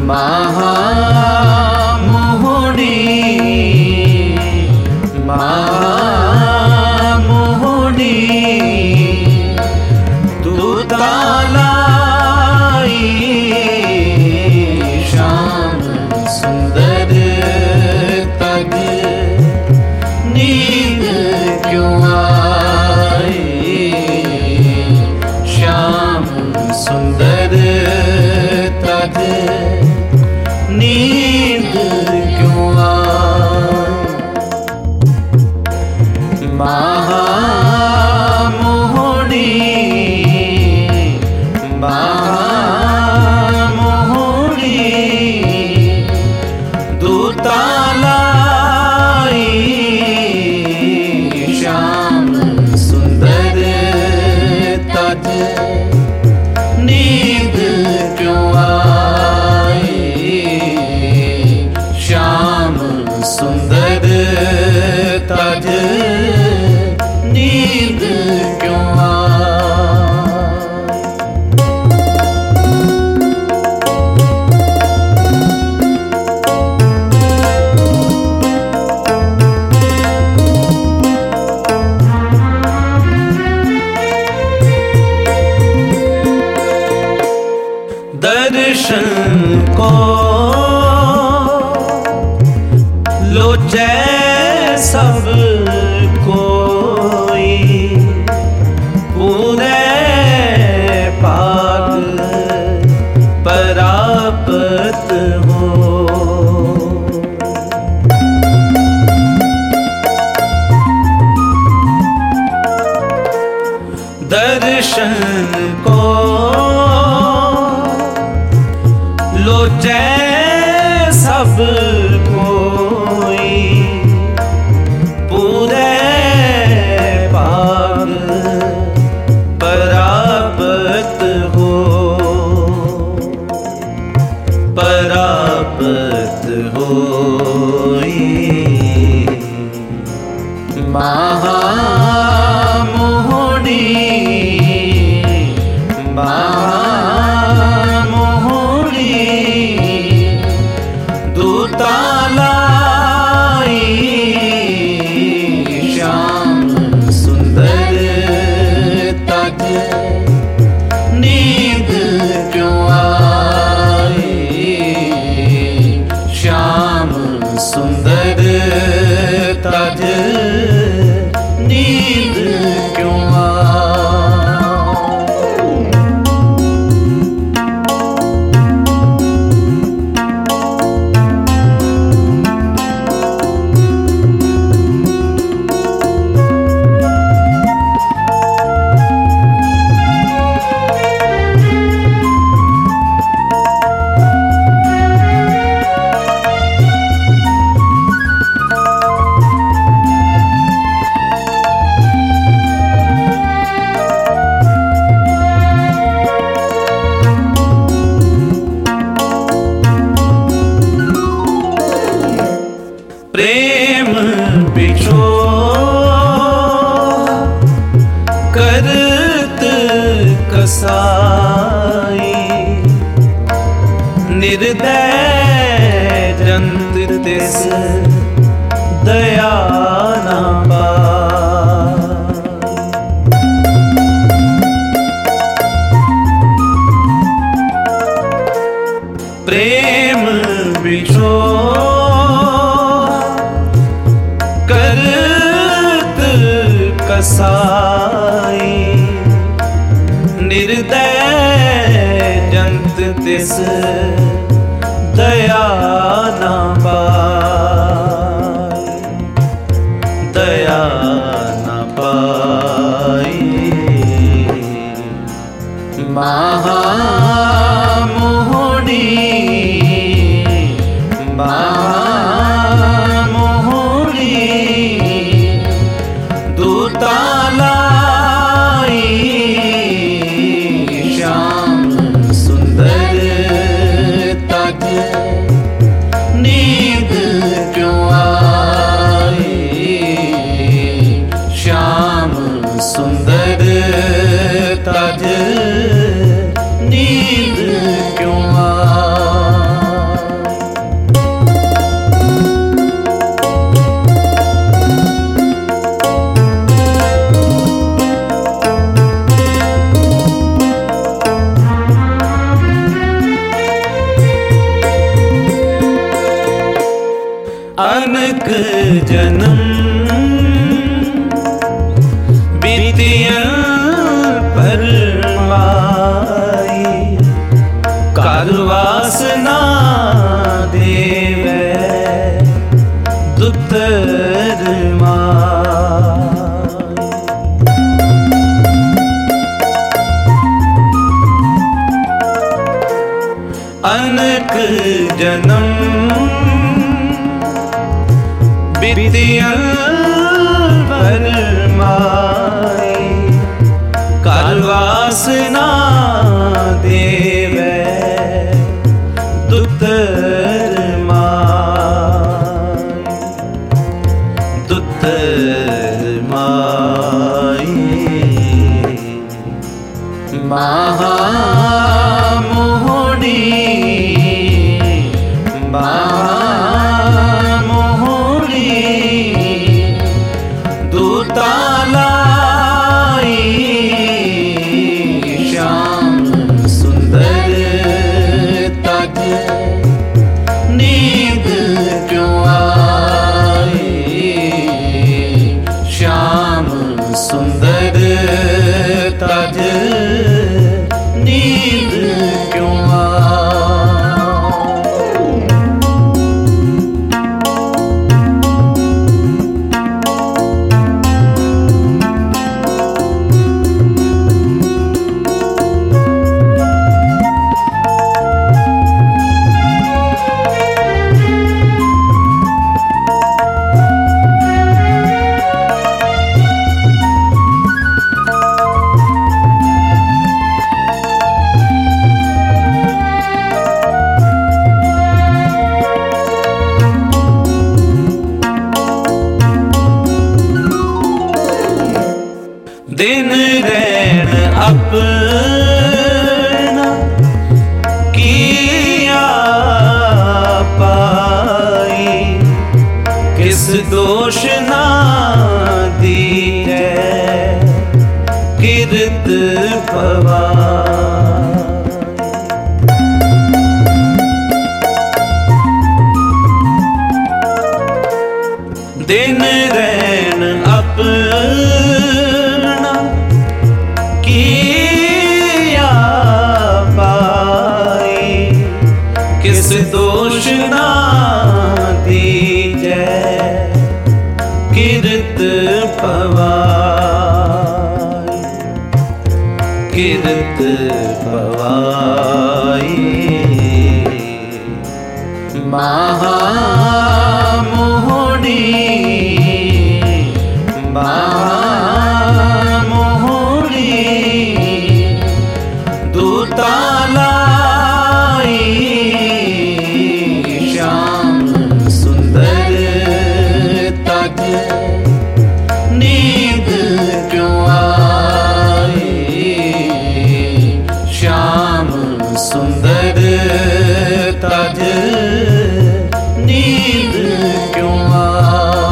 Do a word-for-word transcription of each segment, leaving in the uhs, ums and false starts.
महामोहनी महामोहनी दूतालाई श्याम सुंदर तग नींद क्यों आई श्याम सुंदर तग नींद क्यों आई महामोहनी महामोहनी दूतालाई श्याम सुंदर तज नींद क्यों आई श्याम सुंदर तज नींद क्यों दर्शन को लोचे सब कोई पूरे पाग परापत हो दर्शन को लोचे सब कोई पूरे पाग परापत हो परापत होई महामोहनी दूतालाई श्याम सुंदर तज नींद क्यों आई श्याम सुंदर तज नींद क्यों प्रेम बिछो करत कसाई निर्दय जंत तिस दया ना पाई प्रेम बिछो करत कसाई निर्दय जंत तिस दया ना पाई दया ना पाई महामोहनी महामोहनी दूतालाई श्याम सुंदर तज अनक जन्म बीतियन परमाई, कर वासना देवे दुतर माई। अनक जन्म बीतियन परमाई, कर वासना देवे दुतर माई, दुतर माई। महामोहनी महामोहनी दूतालाई, श्याम सुंदर तज नींद क्यों आई, श्याम सुंदर तज नींद क्यों आई। दिन रैन अपना किया पाई, किस दोष ना दी है किरत पवाई। दिन रैन अपना किया पाई, किस दोष ना दीजै किरत पवाई, किरत पवाई। महामोहनी महामोहनी दूतालाई, श्याम सुंदर तज नींद क्यों आई, श्याम सुंदर तज नींद क्यों आई।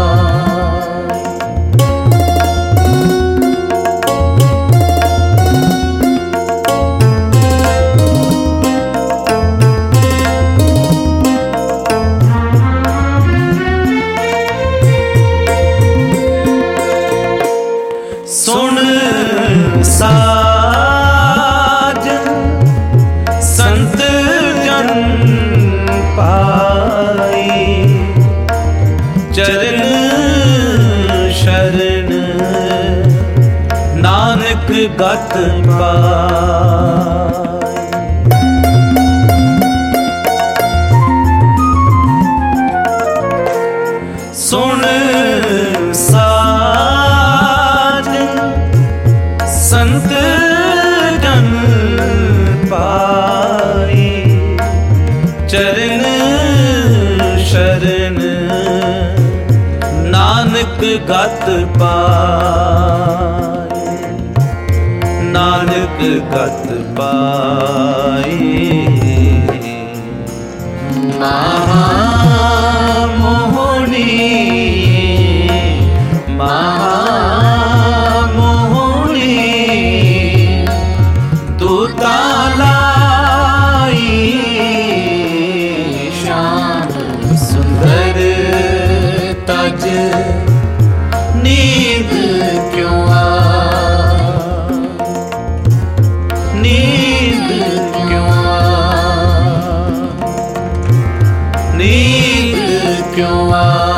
सुन साजन संत जन पाई, चरण शरण नानक गत पाई। सुन साजन संत जन पाई, चरण शरण नानक गत पाई, नानक गत पाई। महामोहनी महामोहनी दूतालाई, श्याम सुंदर नींद क्यों आ, नींद क्यों आ, नींद क्यों आ।